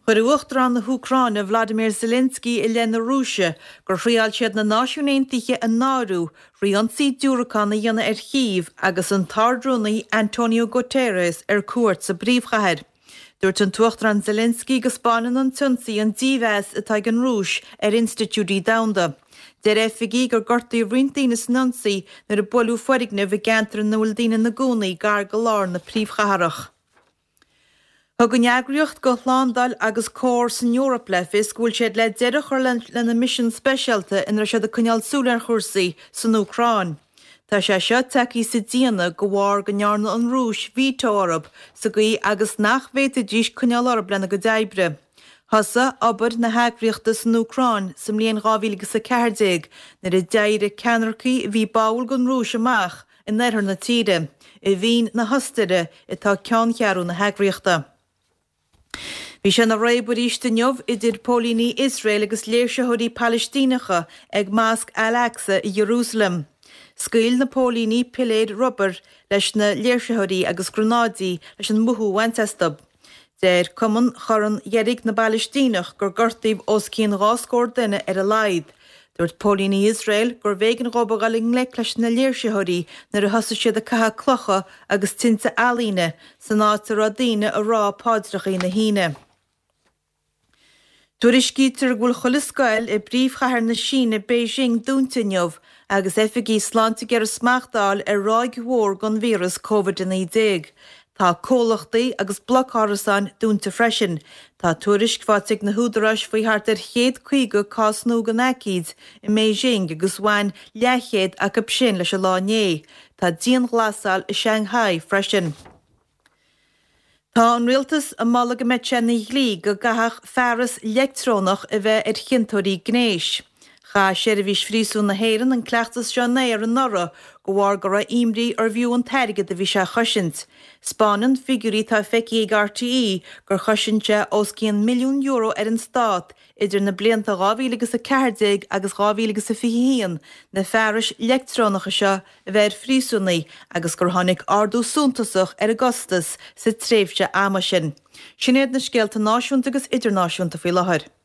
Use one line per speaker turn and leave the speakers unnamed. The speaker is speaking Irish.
Chuir uachtar an na Ucráine Vladimir Zelensky i leanna Rúise gur chriail siad na náisiúnéintiche an náú ríonsaí dúracána dhéanana ar Kyiv agus an tardrúnaí Antonio Guterres ar cuairt sa bríomhchathead. Dúirt an tuachtar an Zelensky go spáineann an tionsaí an díomheas atá an Rúis ar institiúdí damhanda. Der FG gur gortaí rointína snonsaí nar a bolú foirigna bhí gantar an nualdína na gúnaí gar go lár na príomhchatharach. Thug an eagraíocht go Lhándal agus cór san Eorop le fis gúil siad le deireadh chuir lena mission speisialta inar siad a coinneáil chuirsaí san Ucráin. Tá sé seo tací sa díana go bhfar go nearna an Rúis víto orb sa gaí agus nachmhéta díos coinneáil orb lena go d'oibre. Thosa obair na heagraíochta san Ucráin sa mbliain 2014 nar a deire ceannarcaí bhí báil gon Rúis amach in neithear na tíre, i bhín na hostaire atá ceann chearú na heagraíochta. Bhí sé na réibúríiste neamh idir pólíní Israel agus léirseothirí Palestíneacha ag Másc Al-Aqsa i Jerusalem. Scaoil na pólíní Piléad Robar leis na léirseothirí agus Grenádí leis an muthú Winchester. Déir cumann chorann dheirigh na Palestíneach gur gortaíh os cín ráscóir duine ar a laghad. Dúirt pólíní Israel gur bhégan robagáling le leis na léirseothirí nar a thosa siad a catha clocha agus tinta alíne san átar radíine a rá pádrachaí na híine. Tuairiscítear ghfuil chulascail i bríomhchathair na Síne Beijing dúnta neamh agus FG slánta gur smaachtáil ar ráig mhór gon vírus COVID-19. Tá cólachtaí agus blocárasán dúnta freisin. Tá tuairiscfáigh na húdaráis faoi thart ar 150 cásnú gan écid i Beijing agus bhain leichéad a go sin leis a láné. Tá díon ghlasáil i Shanghai freisin. Tá an rialtas a mala go meid na dhlí go gathach fearras electrónach a bheith ar chintóirí gnéis. Cha seirbhís frísú na héireann an cleachtas seo néar an nora go bhhar go raibh imrí ar bhiú an teirigid a bhí sé choisint. Spáineann figurí tá feici ag RTE gur choisinte os €1 milliún ar an stát idir na blianta 2014 agus 2015 na fearras electrónacha seo a bheith frísúnaí agus gur tháinig ardú súntasach ar Augustus sa tréimhse ama sin. Sin éad na scéalta náisiúnta agus idirnáisiúnta faoi láthair.